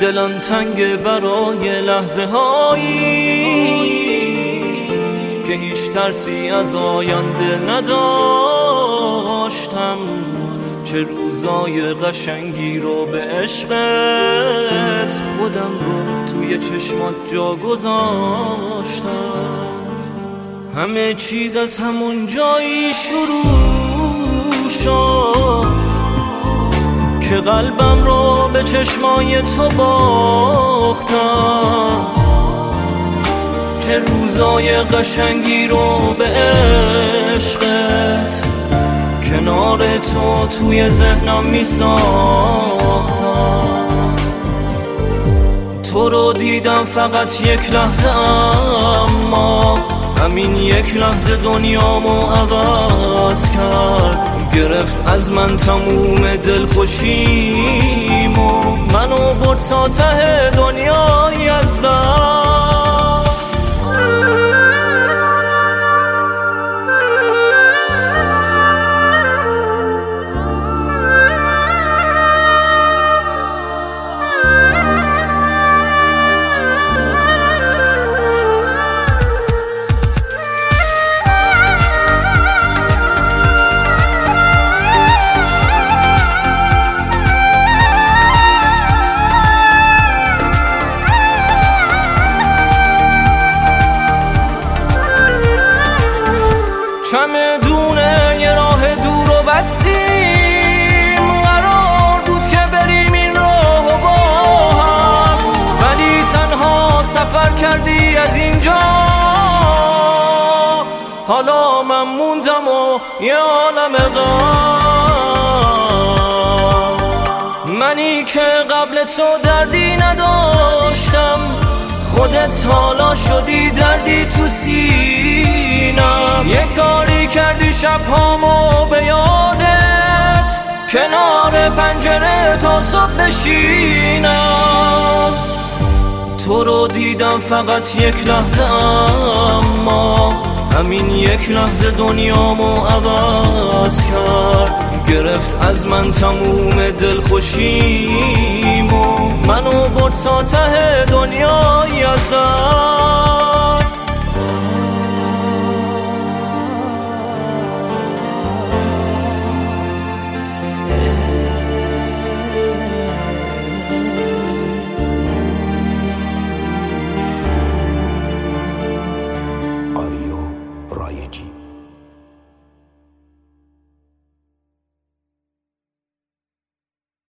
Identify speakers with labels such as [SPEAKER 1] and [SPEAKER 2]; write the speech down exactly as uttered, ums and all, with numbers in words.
[SPEAKER 1] دلم تنگ برای لحظه هایی که هیچ ترسی از آینده نداشتم. چه روزای قشنگی رو به عشقت خودم رو توی چشمات جا گذاشتم. همه چیز از همون جایی شروع شد که قلبم رو به چشمای تو باختم. چه روزای قشنگی رو به عشقت کنار تو توی ذهنم می ساختم. تو رو دیدم فقط یک لحظه، اما همین یک لحظه دنیامو عوض کرد. گرفت از من تموم دلخوشیمو، منو برد تا ته دنیای عزیزم. چمدونه یه راه دور و بستیم، قرار بود که بریم این راه و با هم، ولی تنها سفر کردی از اینجا. حالا من موندم و یه عالم غم، منی که قبل تو دردی نداشتم، خودت حالا شدی دردی تو سینم. یک کاری کردی شبهامو به یادت، کنار پنجره تا صبح بشینم. تو رو دیدم فقط یک لحظه، اما همین یک لحظه دنیامو عوض کرد. گرفت از من تموم دلخوشیمو، منو برد تا ته دنیای عزیزم.